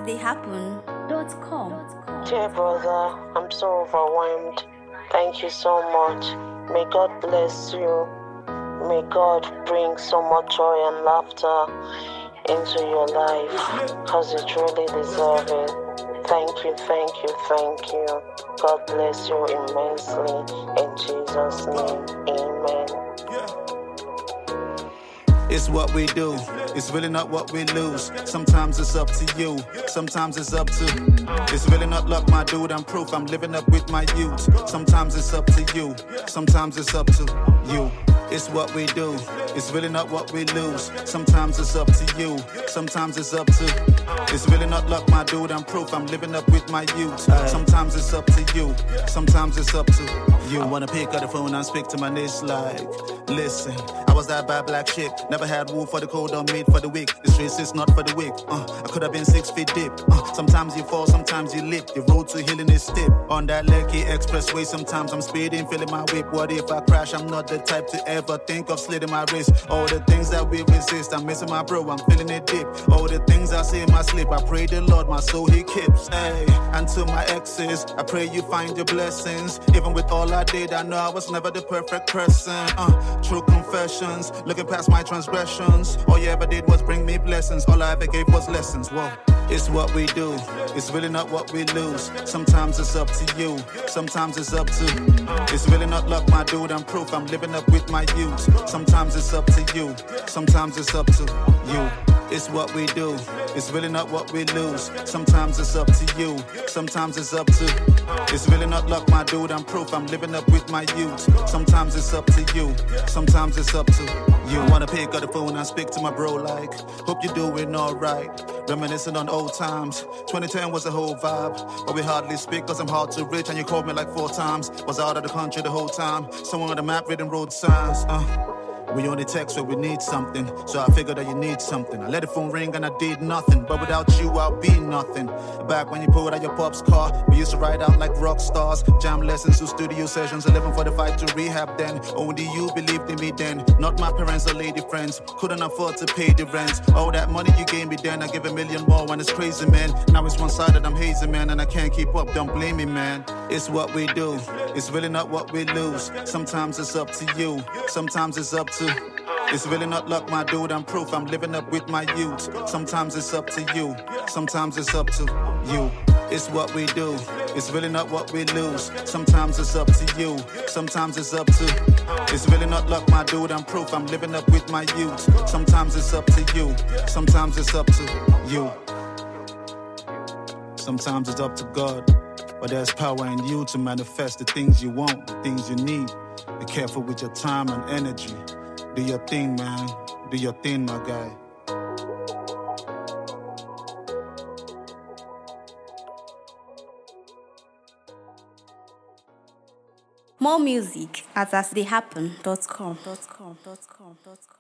astheyhappen.com. Dear brother, I'm so overwhelmed. Thank you so much. May God bless you. May God bring so much joy and laughter into your life, because you truly deserve it. Thank you, thank you, thank you. God bless you immensely. In Jesus' name, amen. It's what we do, it's really not what we lose. Sometimes it's up to you, sometimes it's up to. It's really not luck, my dude, I'm proof I'm living up with my youth. Sometimes it's up to you, sometimes it's up to you. It's what we do, it's really not what we lose. Sometimes it's up to you, sometimes it's up to. It's really not luck, my dude, I'm proof I'm living up with my youth. Sometimes it's up to you, sometimes it's up to you. I wanna pick up the phone and speak to my niece like, listen, I was that bad black chick, never had wool for the cold or meat for the weak. The streets is not for the weak. I could have been 6 feet deep. Sometimes you fall, sometimes you leap. The road to healing is steep. On that Lekki expressway, sometimes I'm speeding, feeling my whip. What if I crash? I'm not the type to ever think of slitting my wrist. All the things that we resist, I'm missing my bro, I'm feeling it deep. All the things I say in my sleep, I pray the Lord my soul he keeps. Hey, and to my exes, I pray you find your blessings. Even with all I did, I know I was never the perfect person. True confessions, looking past my transgressions. All you ever did was bring me blessings. All I ever gave was lessons. Whoa. It's what we do, it's really not what we lose. Sometimes it's up to you, sometimes it's up to. It's really not luck, my dude, I'm proof I'm living up with my youth. Sometimes it's up to you, sometimes it's up to you. It's what we do, it's really not what we lose. Sometimes it's up to you, sometimes it's up to. It's really not luck, my dude, I'm proof I'm living up with my youth. Sometimes it's up to you, sometimes it's up to you. Wanna pick up the phone and speak to my bro like, hope you're doing alright. Reminiscing on old times, 2010 was a whole vibe. But we hardly speak cause I'm hard to reach. And you called me like 4 times. Was out of the country the whole time. Someone on the map reading road signs. We only text when we need something, so I figured that you need something. I let the phone ring and I did nothing, but without you I'll be nothing. Back when you pulled out your pop's car, we used to ride out like rock stars. Jam lessons to studio sessions, 11:45 to rehab then. Only you believed in me then, not my parents or lady friends. Couldn't afford to pay the rent. All that money you gave me then, I give 1 million more when it's crazy, man. Now it's one-sided, I'm hazy, man, and I can't keep up, don't blame me, man. It's what we do, it's really not what we lose. Sometimes it's up to you, sometimes it's up to. It's really not luck, my dude, I'm proof I'm living up with my youth. Sometimes it's up to you, sometimes it's up to you. It's what we do, it's really not what we lose. Sometimes it's up to you, sometimes it's up to. It's really not luck, my dude, I'm proof I'm living up with my youth. Sometimes it's up to you, sometimes it's up to you. Sometimes it's up to God, but there's power in you to manifest the things you want, the things you need. Be careful with your time and energy. Do your thing, man. Do your thing, my guy. More music at astheyhappen.com.